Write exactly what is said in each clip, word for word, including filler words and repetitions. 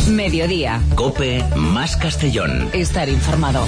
Mediodía. COPE más Castellón. Estar informado.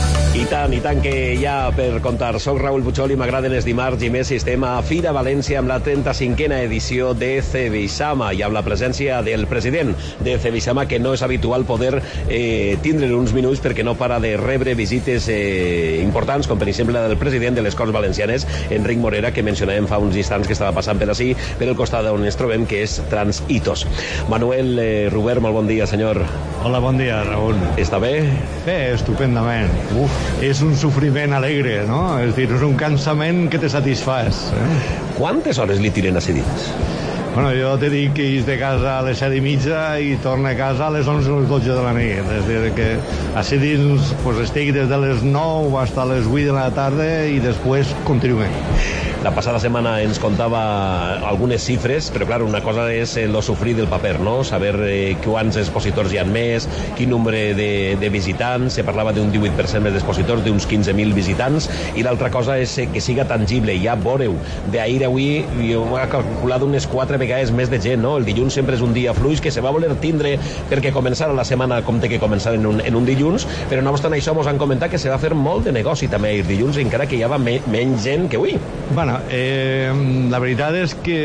I tant, i tant que hi ha per contar. Soc Raül Puigol i m'agraden els dimarts i més si estem a Fira València amb la trenta-cinquena edició de Cebisama i amb la presència del president de Cebisama, que no és habitual poder eh, tindre uns minuts perquè no para de rebre visites eh, importants, com per exemple la del president de les Corts Valencianes, Enric Morera, que mencionàvem fa uns instants que estava passant per ací, per el costat on ens trobem, que és Transhitos. Manuel eh, Rubert, molt bon dia, senyor. Hola, bon dia, Raül. Està bé? Bé, estupendament. Uf, és un sofriment alegre, no? És dir, és un cansament que te satisfàs. Eh? Quantes hores li tiren a ser dins? Bueno, jo te dic que és de casa a les set i mitja i torno a casa a les onze o les dotze de la nit. És dir, que a ser dins pues, estic des de les nou fins a les vuit de la tarda i després continuem. La passada setmana ens contava algunes xifres, però clar, una cosa és el sofrir del paper, no? Saber eh, quants expositors hi ha més, quin nombre de, de visitants, se parlava d'un divuit per cent més d'expositors, d'uns quinze mil visitants, i l'altra cosa és que siga tangible. Ja veureu, d'ahir a avui jo he calculat unes quatre vegades més de gent, no? El dilluns sempre és un dia fluix que se va voler tindre perquè començara la setmana com té que començar en un, en un dilluns, però no obstant això mos han comentat que se va fer molt de negoci també ahir dilluns, encara que hi havia me, menys gent que avui. Bueno, eh, la veritat és que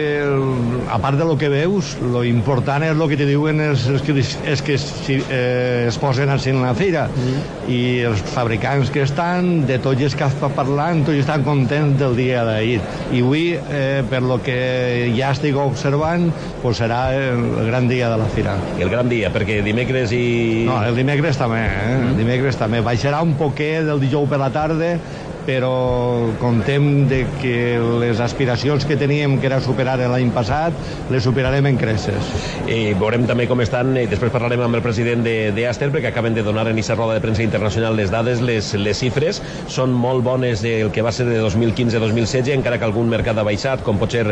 a part de lo que veus, lo important és lo que te diuen és, és que, és que si, eh, es posen així en la fira mm. i els fabricants que estan, de tots els que està parlant, tots estan contents del dia d'ahir. I avui, eh, per lo que ja estic observant, pues serà el gran dia de la fira. I el gran dia, perquè dimecres i... No, el dimecres també, eh? Mm. El dimecres també. Baixarà un poquet del dijous per la tarda, però contem de que les aspiracions que teníem, que era superar l'any passat, les superarem en creces. Eh, veurem també com estan, eh, després parlarem amb el president d'Aster, perquè acaben de donar en aquesta roda de premsa internacional les dades, les, les xifres són molt bones del que va ser de dos mil quinze a dos mil setze, encara que algun mercat ha baixat, com pot ser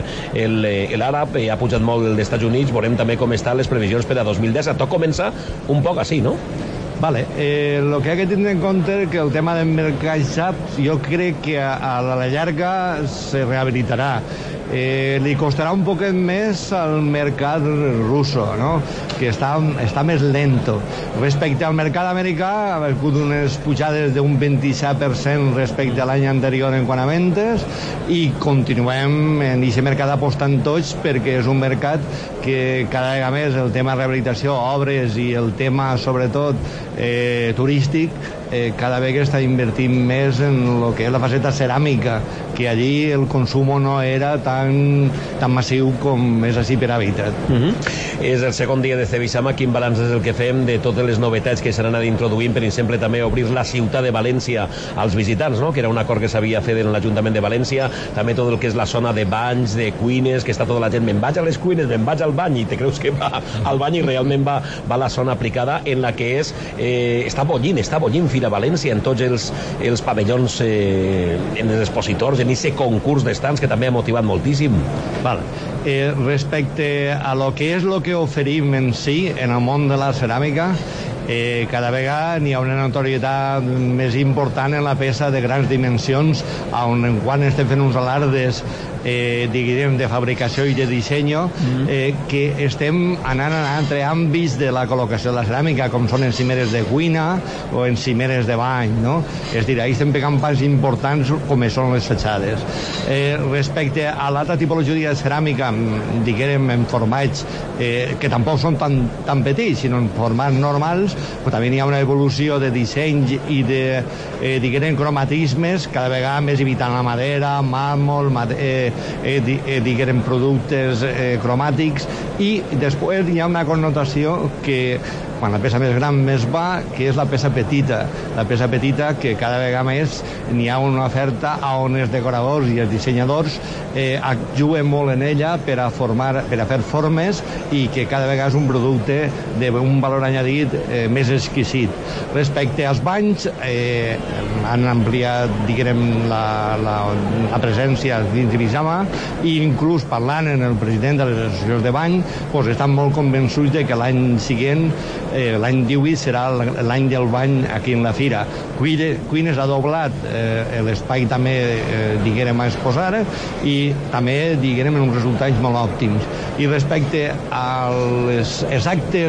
l'àrab, eh, ha pujat molt el dels Estats Units. Veurem també com estan les previsions per a dos mil disset. Tot comença un poc així, no? Vale, eh, lo que hay que tener en compte que el tema del mercat sap, jo crec que a, a la llarga se rehabilitarà. Eh, li costarà un poquet més al mercat russo, no? Que està, està més lento. Respecte al mercat americà, ha hagut unes pujades d'un vint-i-set per cent respecte a l'any anterior en quant a ventes, i continuem en aquest mercat apostant tots, perquè és un mercat que cada vegada més el tema rehabilitació, obres i el tema sobretot eh, turístic, eh, cada vegada està invertint més en el que és la faceta ceràmica, que allí el consum no era tan, tan massiu com és així per hàbitat. Uh-huh. És el segon dia de Cebisama. Quin balanç és el que fem de totes les novetats que s'han anat introduint? Per exemple, també obrir la ciutat de València als visitants, no? Que era un acord que s'havia fet en l'Ajuntament de València. També tot el que és la zona de banys, de cuines, que està tota la gent, me'n vaig a les cuines, me'n vaig al bany, i te creus que va al bany i realment va, va a la zona aplicada, en la que és, eh, està bollint, està bollint Fira València en tots els, els pavellons, eh, en els expositors, en aquest concurs d'estants que també ha motivat moltíssim. Vale. Eh, respecte a lo que és lo que oferim en si en el món de la ceràmica, eh, cada vegada n'hi ha una notorietat més important en la peça de grans dimensions, on quan estem fent uns alardes eh, diguem, de fabricació i de disseny, eh, que estem anant a altres àmbits de la col·locació de la ceràmica, com són en cimeres de cuina o en cimeres de bany, no? És a dir, ahí estem pegant pas importants com són les fatxades. Eh, respecte a l'altra tipologia de ceràmica, diguem, en formats eh, que tampoc són tan, tan petits, sinó en formats normals, però també hi ha una evolució de disseny i de, eh, diguem, cromatismes, cada vegada més evitant la madera, màrmol, made eh, eh, eh, diguem, productes eh, cromàtics, i després hi ha una connotació que quan la peça més gran més va, que és la peça petita. La peça petita, que cada vegada més n'hi ha una oferta on els decoradors i els dissenyadors eh, juguen molt en ella per a formar, per a fer formes, i que cada vegada és un producte d'un valor añadit eh, més exquisit. Respecte als banys, eh, han ampliat, diguem, la, la, la presència dins Cebisama, i inclús parlant en el president de les associacions de bany, pues, estan molt convençuts de que l'any següent, eh, l'any divuit, serà l'any del bany aquí en la fira. Cuines, Cuines ha doblat eh, l'espai també, eh, diguem, a exposar, i també, diguem, en uns resultats molt òptims. I respecte als actes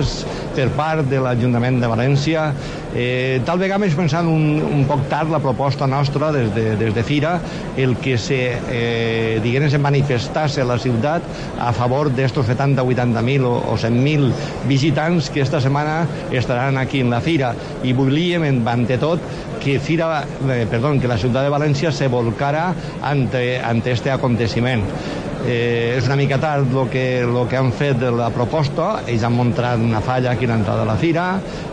per part de l'Ajuntament de València. Eh, tal vegada més pensant un, un poc tard la proposta nostra des de, des de Fira, el que se, eh, diguem, se manifestase a la ciutat a favor d'estos setanta, vuitanta mil o, o cent mil visitants que esta setmana estaran aquí en la Fira. I volíem, ante tot, que Fira, eh, perdó, que la ciutat de València se volcara ante, ante este aconteciment. Eh, és una mica tard el que, lo que han fet de la proposta. Ells han muntat una falla aquí a l'entrada de la Fira.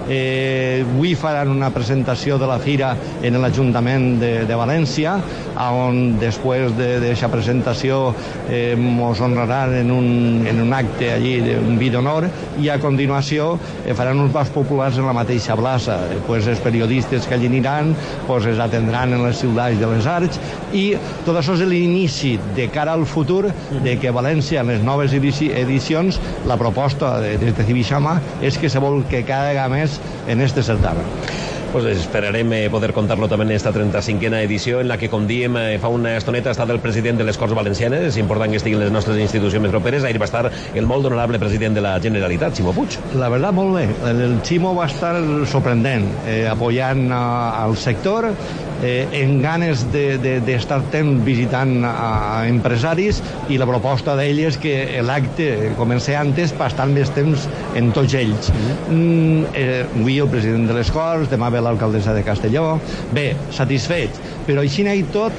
Eh, avui faran una presentació de la Fira en l'Ajuntament de, de València, on després d'aquesta de, presentació eh, mos honraran en un, en un acte allí, un vi d'honor, i a continuació eh, faran uns bars populars en la mateixa plaça. Eh, pues, els periodistes que allí aniran pues, es atendran en les ciutats de les Arts, i tot això és l'inici de cara al futur de que València, en les noves edicions, la proposta de, de Cibixama és que se vol que cada vegada més en este certamen. Pues esperarem eh, poder contar-lo també en esta trenta-cinquena edició, en la que, com diem, eh, fa una estoneta ha estat el president de les Corts Valencianes. És important que estiguin les nostres institucions més properes. Ahir va estar el molt honorable president de la Generalitat, Ximo Puig. La verdad, molt bé. El Ximo va estar sorprendent, eh, apoyant uh, al sector, eh, en ganes d'estar de, de temps visitant a empresaris, i la proposta d'ell és que l'acte comenci antes per estar més temps en tots ells. Mm, eh, avui el president de les Corts, demà ve l'alcaldessa de Castelló. Bé, satisfet, però així i tot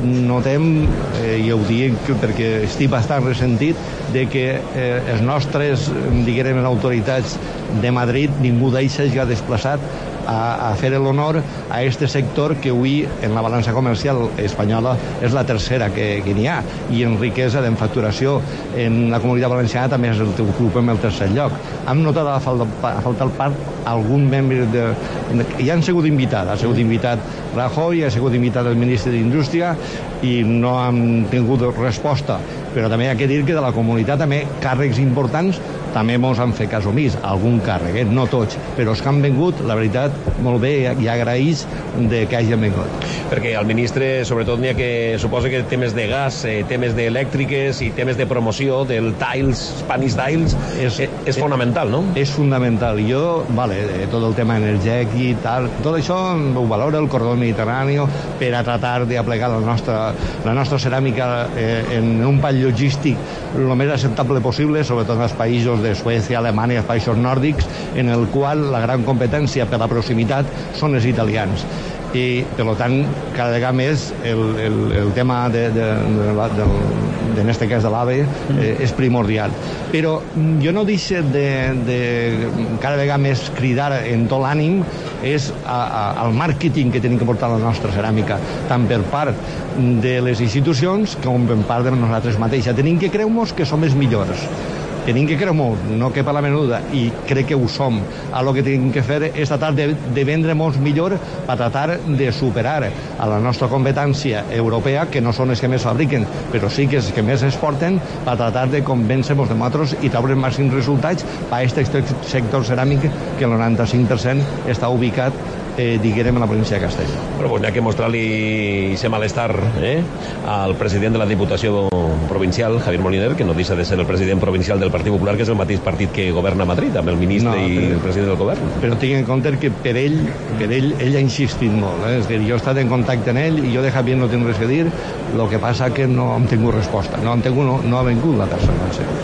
notem, eh, i ho dic perquè estic bastant ressentit, de que eh, els nostres, diguem, autoritats de Madrid, ningú deixa ja desplaçat a, a fer l'honor a este sector que avui en la balança comercial espanyola és la tercera que, que n'hi ha, i en riquesa, en facturació en la Comunitat Valenciana també és el que ocupem el tercer lloc. Hem notat a falta, a falta el part algun membre de, ja han sigut invitat, ha sigut invitat Rajoy, ha sigut invitat el ministre d'Indústria, i no han tingut resposta. Però també hi ha que dir que de la comunitat també càrrecs importants també mos han fet cas omís, algun càrrec, eh? No tots, però els que han vingut, la veritat, molt bé, i agraïts de que hagin vingut. Perquè al ministre, sobretot, n'hi ha que suposa que temes de gas, eh, temes d'elèctriques i temes de promoció del Tiles, Spanish Tiles, és, és, és fonamental, no? És fundamental. Jo, vale, tot el tema energètic i tal, tot això ho valora el cordó mediterrani per a tratar d'aplegar la nostra, la nostra ceràmica eh, en un pal logístic el més acceptable possible, sobretot en els països de Suècia, Alemanya, els països nòrdics, en el qual la gran competència per la proximitat són els italians. I, per tant, cada vegada més el, el, el tema de, de, de, de, de, en este cas de l'AVE eh, és primordial. Però jo no deixo de, de cada vegada més cridar en tot l'ànim és a, a, al màrqueting que tenim que portar la nostra ceràmica, tant per part de les institucions com per part de nosaltres mateixes. Tenim que creure-nos que som els millors. Tenim que creure molt, no que per la menuda, i crec que ho som. A lo que tenim que fer és tratar de, de vendre molt millor per tratar de superar a la nostra competència europea, que no són els que més fabriquen, però sí que els que més exporten, per tratar de convèncer-nos de nosaltres i treure màxims resultats per a aquest sector ceràmic que el noranta-cinc per cent està ubicat eh, diguem, a la província de Castella. Però pues, n'hi ha que mostrar-li aquest malestar eh, al president de la Diputació Provincial, Javier Moliner, que no deixa de ser el president provincial del Partit Popular, que és el mateix partit que governa a Madrid, amb el ministre no, però, i el president del govern. Però tinc en compte que per ell, per ell, ell ha insistit molt. Eh? És dir, jo he estat en contacte amb ell i jo de Javier no tinc res a dir, el que passa que no hem tingut resposta. No, hem tingut, no, no ha vingut la persona. Sí.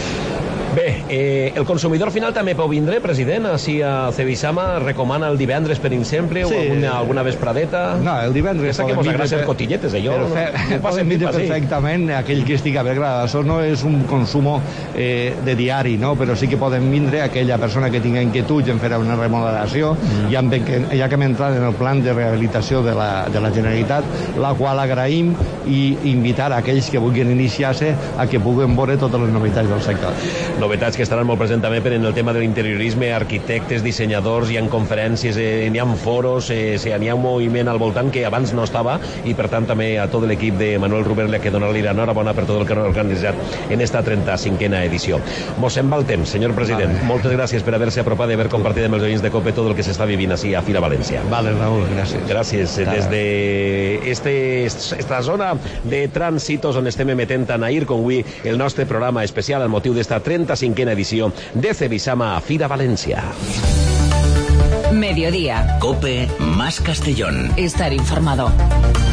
Bé, eh, el consumidor final també pot vindre, president, així a Cebisama, recomana el divendres, per exemple, sí. o alguna, alguna vespradeta? No, el divendres... Pensa que mos agrada ser cotilletes, allò. No, no poden vindre perfectament aquell que estigui a veure. Això no és un consum eh, de diari, no? Però sí que poden vindre aquella persona que tingui inquietud en fer una remodelació, mm. ja, que, ja que hem entrat en el plan de rehabilitació de la, de la Generalitat, la qual agraïm, i invitar a aquells que vulguin iniciar-se a que puguen veure totes les novetats del sector. Novetats que estaran molt presents també per en el tema de l'interiorisme, arquitectes, dissenyadors, hi ha conferències, eh, hi ha foros, eh, hi ha un moviment al voltant que abans no estava, i per tant també a tot l'equip de Manuel Ruberle que donar-li l'enhorabona per tot el que han organitzat en esta trenta-cinquena edició. Mos se'n va el temps, senyor president. Vale. Moltes gràcies per haver-se apropat i haver compartit amb els veïns de COPE tot el que s'està vivint així a Fira València. Vale, Raúl, gràcies. Gràcies. Claro. Des de este, esta zona de trànsitos on estem emetent tant ahir com avui el nostre programa especial al motiu d'esta trenta trenta-cinquena edició de Cebisama Fira València. Mediodía. COPE más Castellón. Estar informado.